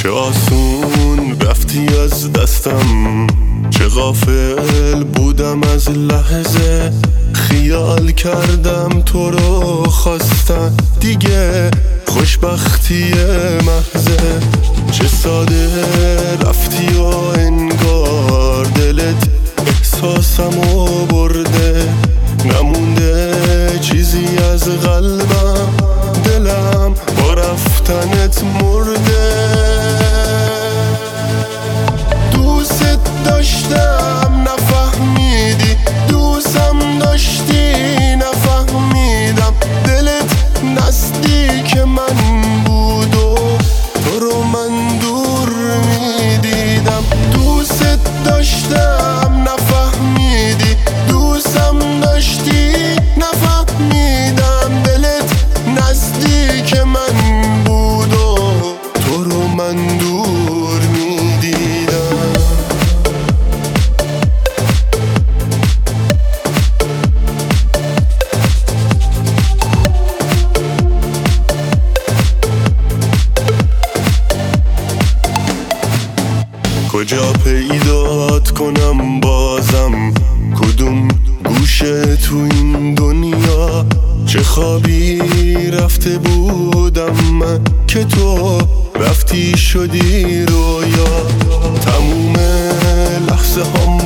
چه آسون رفتی از دستم، چه غافل بودم از لحظه. خیال کردم تو رو خواستم، دیگه خوشبختی محضه. چه ساده رفتی و انگار دلت احساسمو برده. نمونده چیزی از قلبم، دلم با رفتنت مرده. دوست داشتم نفهمیدی، دوستم داشتی نفهمیدم. دلت نزدیک من بود و تو رو من دور میدیدم. دوست داشتم نفهمیدی، دوستم داشتی نفهمیدم. دلت نزدیک من بود و تو رو من دور میدیدم. کجا پیدات کنم بازم، کدوم گوشه تو این دنیا؟ چه خوابی رفته بودم من که تو رفتی شدی رویا. تموم لحظه هم